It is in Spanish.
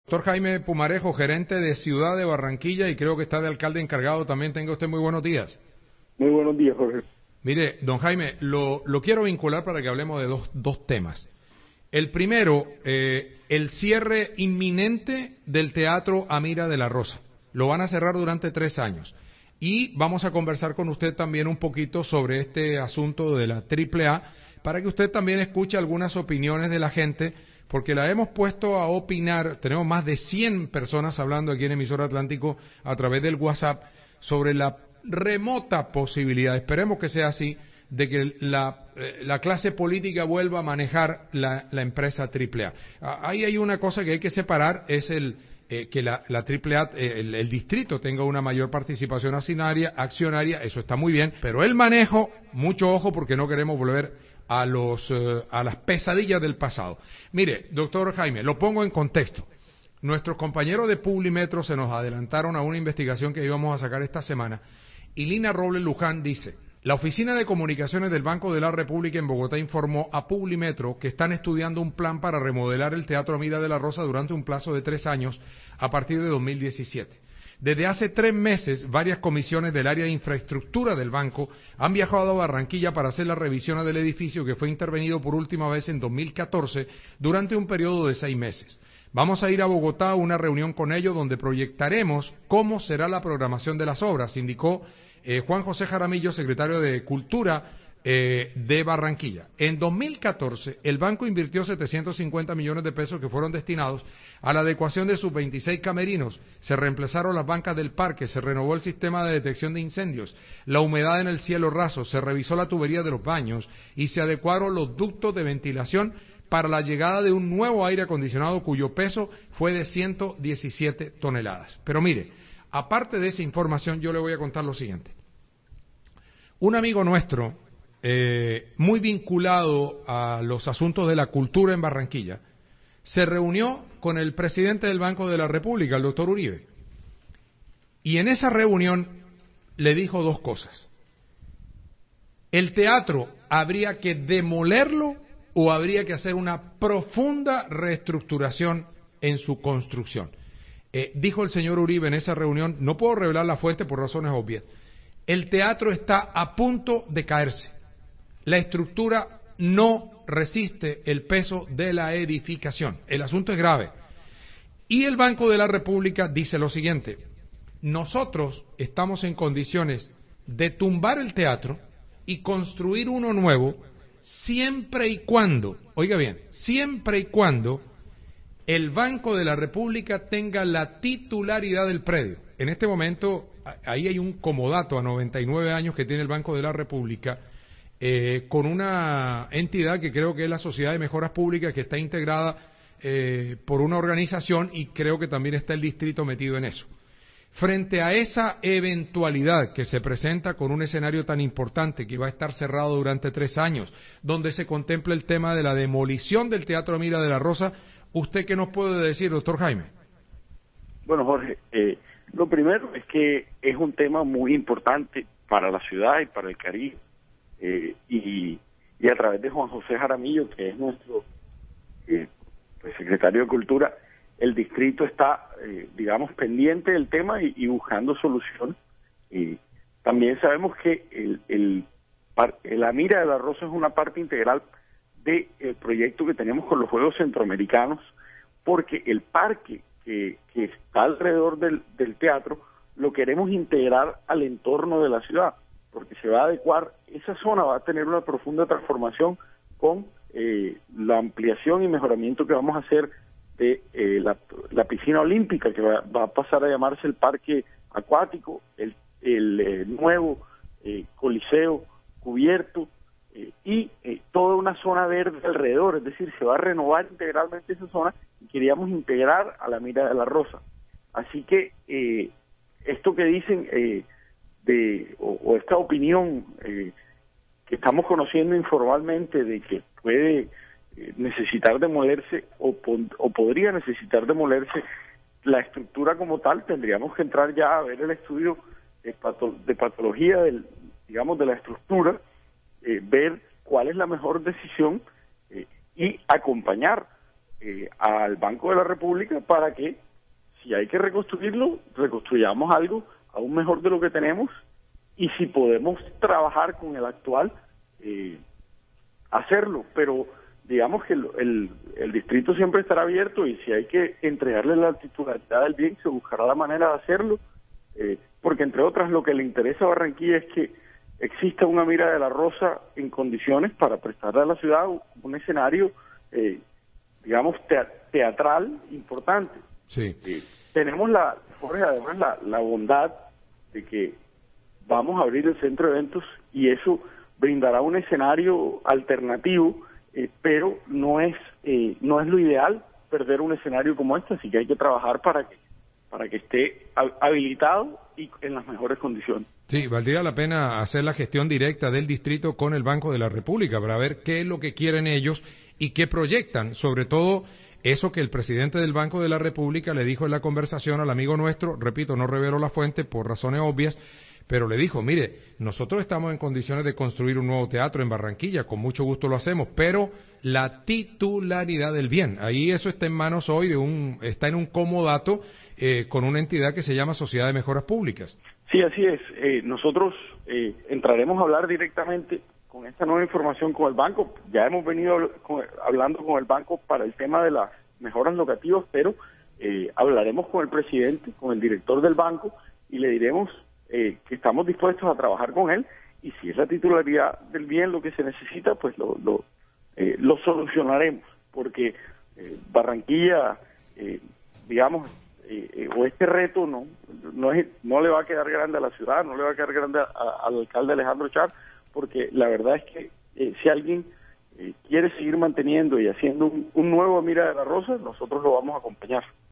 Doctor Jaime Pumarejo, gerente de Ciudad de Barranquilla y creo que está de alcalde encargado también. Tenga usted muy buenos días. Muy buenos días, Jorge. Mire, don Jaime, lo quiero vincular para que hablemos de dos temas. El primero, el cierre inminente del Teatro Amira de la Rosa. Lo van a cerrar durante 3 años. Y vamos a conversar con usted también un poquito sobre este asunto de la AAA, para que usted también escuche algunas opiniones de la gente, porque la hemos puesto a opinar. Tenemos más de 100 personas hablando aquí en Emisora Atlántico a través del WhatsApp sobre la remota posibilidad, esperemos que sea así, de que la clase política vuelva a manejar la empresa AAA. Ahí hay una cosa que hay que separar, es que la AAA, el distrito tenga una mayor participación accionaria, eso está muy bien, pero el manejo, mucho ojo porque no queremos volver a las pesadillas del pasado. Mire, doctor Jaime, lo pongo en contexto. Nuestros compañeros de Publimetro se nos adelantaron a una investigación que íbamos a sacar esta semana y Lina Robles Luján dice: la Oficina de Comunicaciones del Banco de la República en Bogotá informó a Publimetro que están estudiando un plan para remodelar el Teatro Amira de la Rosa durante un plazo de 3 años a partir de 2017. Desde hace 3 meses, varias comisiones del área de infraestructura del banco han viajado a Barranquilla para hacer las revisiones del edificio que fue intervenido por última vez en 2014 durante un periodo de 6 meses. Vamos a ir a Bogotá a una reunión con ellos donde proyectaremos cómo será la programación de las obras, indicó Juan José Jaramillo, secretario de Cultura de Barranquilla. En 2014, el banco invirtió 750 millones de pesos que fueron destinados a la adecuación de sus 26 camerinos. Se reemplazaron las bancas del parque, se renovó el sistema de detección de incendios, la humedad en el cielo raso, se revisó la tubería de los baños y se adecuaron los ductos de ventilación para la llegada de un nuevo aire acondicionado cuyo peso fue de 117 toneladas. Pero mire, aparte de esa información, yo le voy a contar lo siguiente. Un amigo nuestro, muy vinculado a los asuntos de la cultura en Barranquilla, se reunió con el presidente del Banco de la República, el doctor Uribe. Y en esa reunión le dijo 2 cosas. El teatro habría que demolerlo o habría que hacer una profunda reestructuración en su construcción. Dijo el señor Uribe en esa reunión, no puedo revelar la fuente por razones obvias, el teatro está a punto de caerse. La estructura no resiste el peso de la edificación. El asunto es grave. Y el Banco de la República dice lo siguiente: nosotros estamos en condiciones de tumbar el teatro y construir uno nuevo siempre y cuando, oiga bien, siempre y cuando el Banco de la República tenga la titularidad del predio. En este momento, ahí hay un comodato a 99 años que tiene el Banco de la República, con una entidad que creo que es la Sociedad de Mejoras Públicas, que está integrada por una organización y creo que también está el distrito metido en eso. Frente a esa eventualidad que se presenta con un escenario tan importante que va a estar cerrado durante 3 años, donde se contempla el tema de la demolición del Teatro Amira de la Rosa, ¿usted qué nos puede decir, doctor Jaime? Bueno, Jorge, lo primero es que es un tema muy importante para la ciudad y para el Caribe. Y a través de Juan José Jaramillo, que es nuestro pues, secretario de Cultura, el distrito está, digamos, pendiente del tema y buscando soluciones. También sabemos que la Amira de la Rosa es una parte integral del proyecto que tenemos con los Juegos Centroamericanos, porque el parque que está alrededor del teatro lo queremos integrar al entorno de la ciudad, porque se va a adecuar, esa zona va a tener una profunda transformación con la ampliación y mejoramiento que vamos a hacer de la piscina olímpica, que va a pasar a llamarse el parque acuático, el nuevo coliseo cubierto y toda una zona verde alrededor, es decir, se va a renovar integralmente esa zona y queríamos integrar a la Amira de la Rosa. Así que esto que dicen o esta opinión que estamos conociendo informalmente de que puede necesitar demolerse o podría necesitar demolerse la estructura como tal, tendríamos que entrar ya a ver el estudio de patología digamos de la estructura, ver cuál es la mejor decisión y acompañar al Banco de la República para que, si hay que reconstruirlo, reconstruyamos algo aún mejor de lo que tenemos, y si podemos trabajar con el actual, hacerlo. Pero digamos que el distrito siempre estará abierto, y si hay que entregarle la titularidad del bien, se buscará la manera de hacerlo, porque entre otras lo que le interesa a Barranquilla es que exista una Mira de la Rosa en condiciones para prestarle a la ciudad un escenario, digamos, teatral importante. Sí. Tenemos Jorge, además la bondad de que vamos a abrir el centro de eventos, y eso brindará un escenario alternativo, pero no es lo ideal perder un escenario como este, así que hay que trabajar para que esté habilitado y en las mejores condiciones. Sí, valdría la pena hacer la gestión directa del distrito con el Banco de la República para ver qué es lo que quieren ellos y qué proyectan, sobre todo eso que el presidente del Banco de la República le dijo en la conversación al amigo nuestro, repito, no revelo la fuente por razones obvias, pero le dijo, mire, nosotros estamos en condiciones de construir un nuevo teatro en Barranquilla, con mucho gusto lo hacemos, pero la titularidad del bien, ahí eso está en manos hoy está en un comodato con una entidad que se llama Sociedad de Mejoras Públicas. Sí, así es. Nosotros entraremos a hablar directamente con esta nueva información con el banco. Ya hemos venido hablando con el banco para el tema de las mejoras locativas, pero hablaremos con el presidente, con el director del banco, y le diremos que estamos dispuestos a trabajar con él, y si es la titularidad del bien lo que se necesita, pues lo solucionaremos, porque Barranquilla, digamos, o este reto no le va a quedar grande a la ciudad, no le va a quedar grande al alcalde Alejandro Char, porque la verdad es que si alguien quiere seguir manteniendo y haciendo un nuevo Mira de la Rosa, nosotros lo vamos a acompañar.